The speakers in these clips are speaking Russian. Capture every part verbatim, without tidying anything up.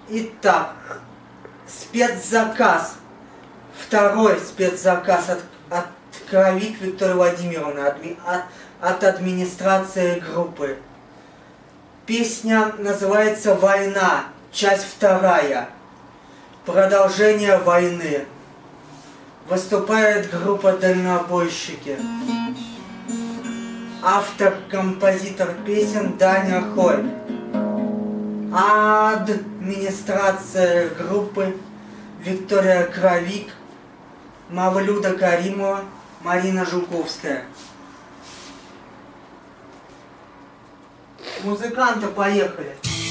Итак, спецзаказ. Второй спецзаказ от, от Кровик Виктории Владимировны, адми, от, от администрации группы. Песня называется «Война», часть вторая. Продолжение войны. Выступает группа «Дальнобойщики». Автор-композитор песен Даня Хой. Администрация группы Виктория Кровик, Мавлюда Каримова, Марина Жуковская. Музыканты, поехали.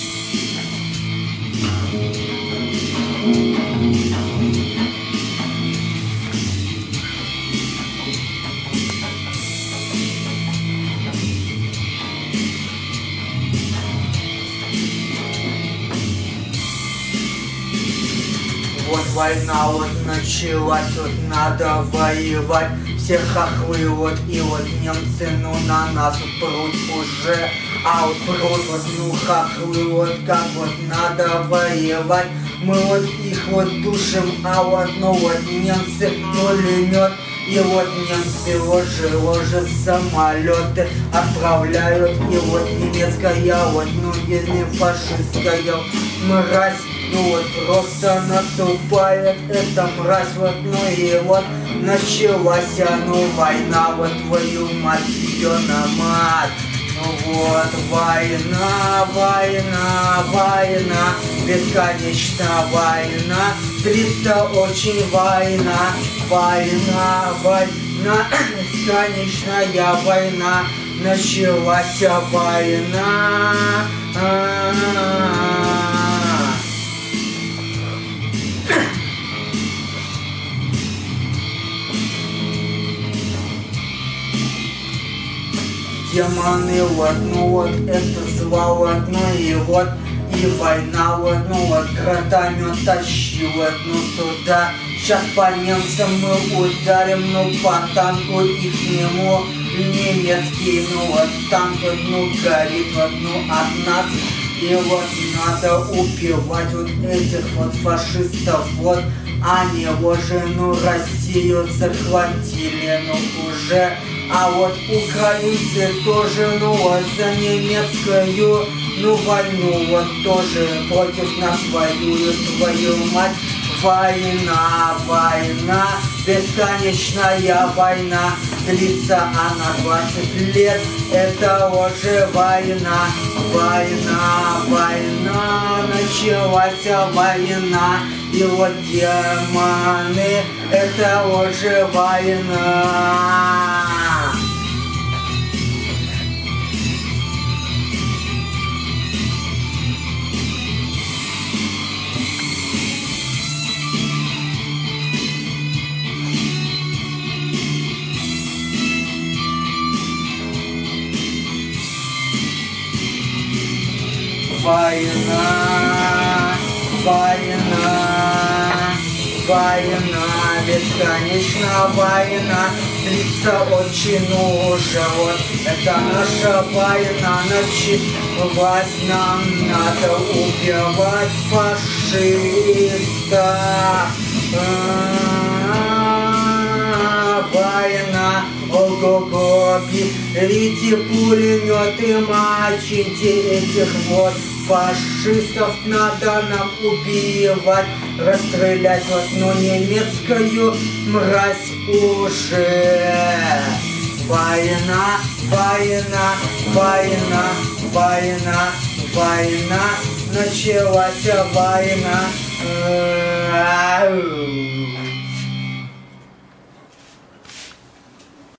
Вот война вот началась, вот надо воевать. Все хохлы вот и вот немцы, ну на нас вот прут уже. А вот прут вот, ну хохлы вот как вот надо воевать. Мы вот их вот душим, а вот ну вот немцы пулемет. И вот немцы ложи, ложи самолеты отправляют. И вот немецкая, вот ну не фашистская мразь. Ну вот просто наступает эта мразь, вот ну и вот началась, ну война, вот твою мать, ее на мать. Ну вот война, война, война, бесконечная война, длится очень война, война, война, бесконечная война, началась война. А-а-а. Демоны, вот, ну вот, это зла, вот, ну и вот, и война, вот, ну вот, гранатомет тащи, вот, ну сюда. Сейчас по немцам мы ударим, ну по танку ихнему, немецкий, ну вот, танк, вот, ну горит, вот, ну от нас. И вот надо убивать вот этих вот фашистов, вот, они уже, ну, Россию захватили, ну, уже. А вот украинцы тоже, ну вот, за немецкую, ну, войну, вот, тоже против нас воюют, твою мать. Война, война, бесконечная война, длится она двадцать лет, это уже война. Война, война, началась война, и вот демоны, это уже война. Война, война, война, бесконечная война, длится очень уже, вот, это наша война началась, нам надо убивать фашиста. А-а-а, война. Ого-го, берите пулеметы, мочите этих вот фашистов, надо нам убивать, расстрелять вот, ну, немецкую мразь уже. Война, война, война, война, война, началась война.